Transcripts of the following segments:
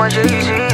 a Jay-Z.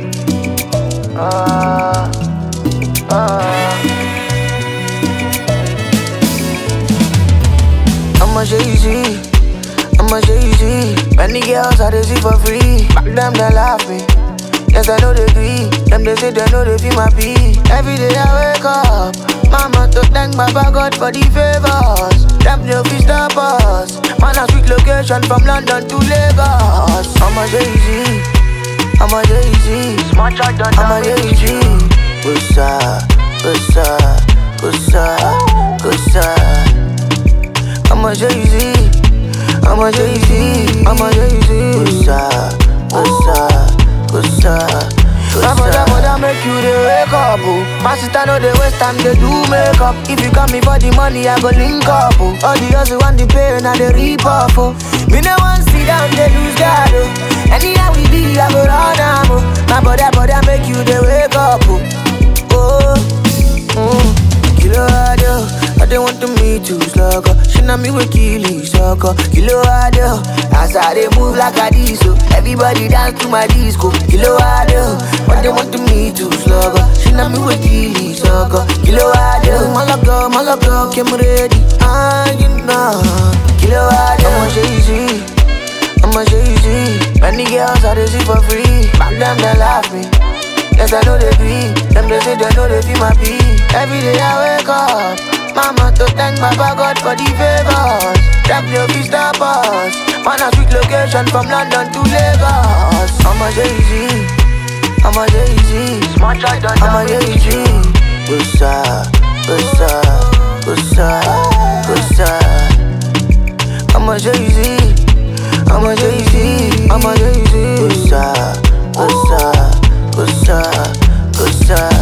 I'm a Jay-Z. I'm a Jay-Z. Many girls I dey see for free. Back them they laugh me. Yes, I know they agree. Them they say they know they feel my pee. Every day I wake up, mama to thank Baba God for the favors. Them no fit stop us. Man a sweet location from London to Lagos. I'm a Jay-Z. I'm a Jay-Z. I'm a Jay-Z. Gussa, gussa, gussa, gussa. I'm a Jay-Z. I'm a Jay-Z. I'm a Jay-Z. Gussa, gussa, gussa. My brother make you the wake up, oh. My sister know the waste time they do makeup. If you come me for the money, I go link up, oh. All the hustle want the pain and the reap off, oh. Me no one sit down, they lose God, oh. Anyhow we be, I go run am, oh. My brother make you the wake up, oh. Kilo audio, I don't want to meet you slugger. She know me with killing sucker. Kilo audio, as I they move like a disco. Everybody dance to my disco. Kilo audio, I don't want to meet you slugger. She know me with killing sucker. Kilo audio, Malaga, came ready. You know. Kilo audio, I'm a Jay-Z. I'm a Jay-Z. Many girls I they see for free. Back them they laugh me. Yes, I know they be. Them they say they know they feel my pee. Every day I wake up, mama to thank Baba God for the favors. Them no fit stop us. Man a sweet location from London to Lagos. I'm a Jay-Z. I'm a Jay-Z. I'm a Jay-Z. Gussa, gussa, gussa, gussa. I'm a Jay-Z. I'm a Jay-Z. I'm a Jay-Z. Gussa, gussa, gussa, gussa.